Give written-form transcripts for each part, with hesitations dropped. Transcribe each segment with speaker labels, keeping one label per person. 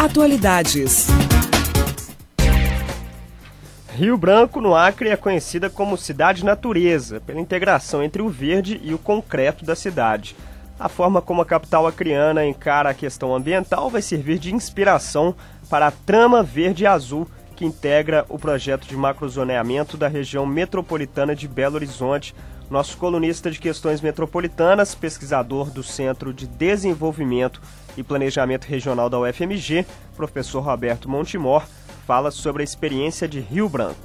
Speaker 1: Atualidades.
Speaker 2: Rio Branco, no Acre, é conhecida como cidade natureza, pela integração entre o verde e o concreto da cidade. A forma como a capital acreana encara a questão ambiental vai servir de inspiração para a Trama Verde e Azul, que integra o projeto de macrozoneamento da região metropolitana de Belo Horizonte. Nosso colunista de questões metropolitanas, pesquisador do Centro de Desenvolvimento e Planejamento Regional da UFMG, professor Roberto Montemor, fala sobre a experiência de Rio Branco.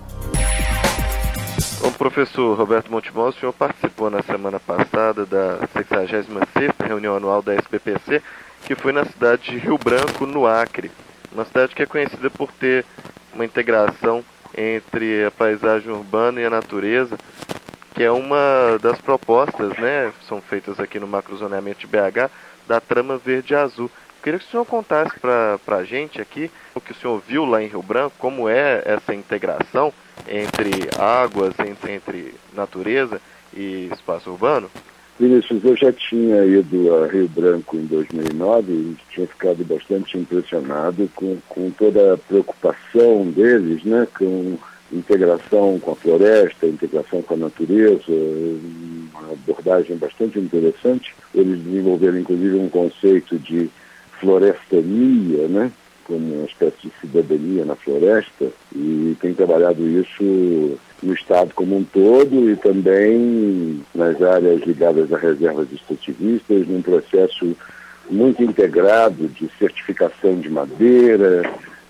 Speaker 3: O professor Roberto Montemor, o senhor participou na semana passada da 66ª reunião anual da SBPC, que foi na cidade de Rio Branco, no Acre. Uma cidade que é conhecida por ter uma integração entre a paisagem urbana e a natureza, que é uma das propostas, né, são feitas aqui no macrozoneamento de BH, da Trama Verde e Azul. Queria que o senhor contasse para a gente aqui o que o senhor viu lá em Rio Branco, como é essa integração entre águas, entre natureza e espaço urbano.
Speaker 4: Vinícius, eu já tinha ido a Rio Branco em 2009 e tinha ficado bastante impressionado com toda a preocupação deles, né, com integração com a floresta, integração com a natureza, uma abordagem bastante interessante. Eles desenvolveram, inclusive, um conceito de florestania, né, como uma espécie de cidadania na floresta, e tem trabalhado isso no estado como um todo e também nas áreas ligadas a reservas extrativistas, num processo muito integrado de certificação de madeira,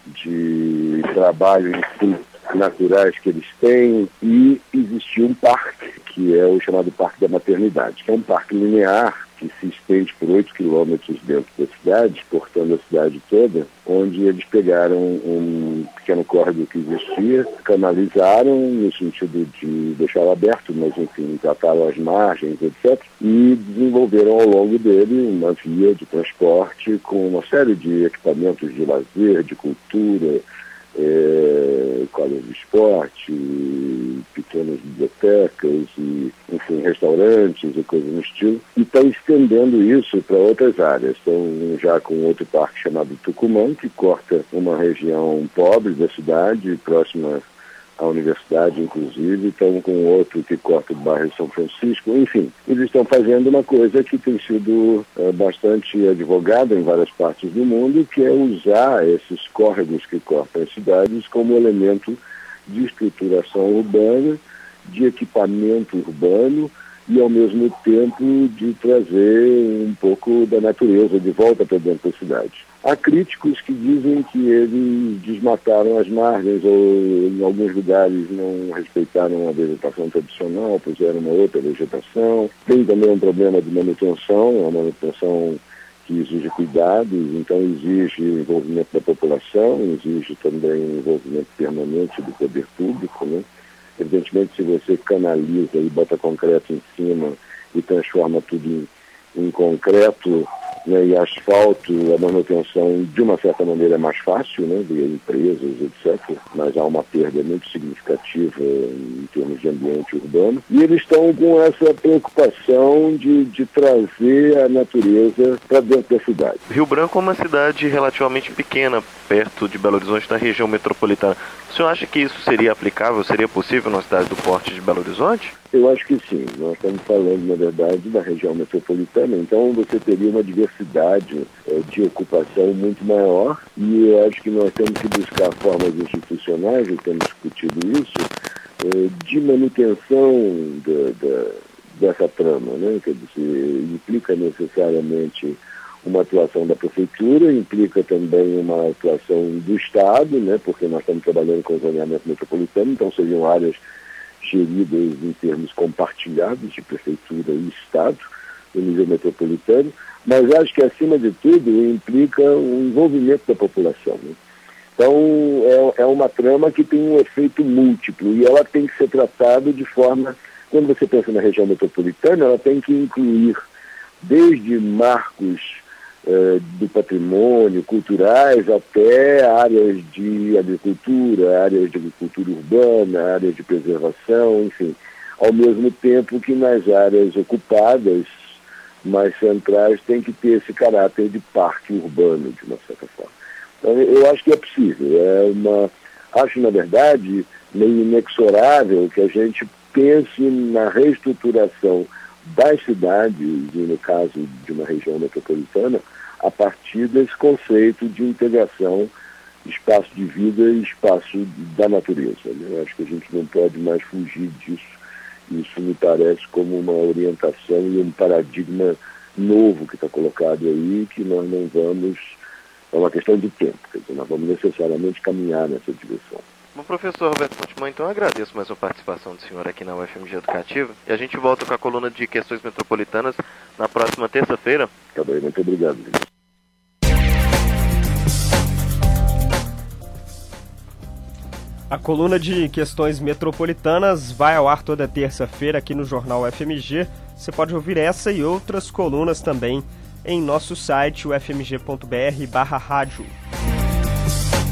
Speaker 4: de trabalho em frutos naturais que eles têm, e existiu um parque, que é o chamado Parque da Maternidade, que é um parque linear que se estende por 8 quilômetros dentro da cidade, cortando a cidade toda, onde eles pegaram um pequeno córrego que existia, canalizaram no sentido de deixá-lo aberto, mas enfim, trataram as margens, etc., e desenvolveram ao longo dele uma via de transporte com uma série de equipamentos de lazer, de cultura, quadras de esporte, pequenas bibliotecas e, enfim, restaurantes e coisas no estilo, e estão estendendo isso para outras áreas. Estão já com outro parque chamado Tucumã, que corta uma região pobre da cidade, próxima à universidade, inclusive. Estão com outro que corta o bairro de São Francisco. Enfim, eles estão fazendo uma coisa que tem sido bastante advogada em várias partes do mundo, que é usar esses córregos que cortam as cidades como elemento de estruturação urbana, de equipamento urbano e, ao mesmo tempo, de trazer um pouco da natureza de volta para dentro da cidade. Há críticos que dizem que eles desmataram as margens ou, em alguns lugares, não respeitaram a vegetação tradicional, puseram uma outra vegetação. Tem também um problema de manutenção, a manutenção que exige cuidados, então exige o envolvimento da população, exige também o envolvimento permanente do poder público, né? Evidentemente, se você canaliza e bota concreto em cima e transforma tudo em concreto, né, e asfalto, a manutenção de uma certa maneira é mais fácil, né, de empresas, etc., mas há uma perda muito significativa em termos de ambiente urbano. E eles estão com essa preocupação de trazer a natureza para dentro da cidade.
Speaker 3: Rio Branco é uma cidade relativamente pequena, perto de Belo Horizonte, na região metropolitana. O senhor acha que isso seria aplicável, seria possível numa cidade do porte de Belo Horizonte?
Speaker 4: Eu acho que sim. Nós estamos falando, na verdade, da região metropolitana, então você teria uma diversidade de ocupação muito maior, e eu acho que nós temos que buscar formas institucionais, e temos discutido isso, de manutenção dessa trama, né? Quer dizer, implica necessariamente uma atuação da prefeitura, implica também uma atuação do Estado, né? Porque nós estamos trabalhando com o zoneamento metropolitano, então seriam áreas geridas em termos compartilhados de prefeitura e Estado, no nível metropolitano, mas acho que, acima de tudo, implica o envolvimento da população, né? Então, é uma trama que tem um efeito múltiplo, e ela tem que ser tratada de forma, quando você pensa na região metropolitana, ela tem que incluir desde marcos do patrimônio, culturais, até áreas de agricultura, áreas de agricultura urbana, áreas de preservação, enfim, ao mesmo tempo que nas áreas ocupadas mais centrais tem que ter esse caráter de parque urbano, de uma certa forma. Então, eu acho que é possível. Acho, na verdade, meio inexorável que a gente pense na reestruturação das cidades, e no caso de uma região metropolitana, a partir desse conceito de integração espaço de vida e espaço da natureza. Eu acho que a gente não pode mais fugir disso. Isso me parece como uma orientação e um paradigma novo que está colocado aí, que nós não vamos... É uma questão de tempo, quer dizer, nós vamos necessariamente caminhar nessa direção.
Speaker 3: Bom, professor Roberto Montemor, então eu agradeço mais a participação do senhor aqui na UFMG Educativa, e a gente volta com a coluna de questões metropolitanas na próxima terça-feira.
Speaker 4: Tá bem, muito obrigado.
Speaker 2: A coluna de questões metropolitanas vai ao ar toda terça-feira aqui no Jornal UFMG. Você pode ouvir essa e outras colunas também em nosso site ufmg.br/rádio.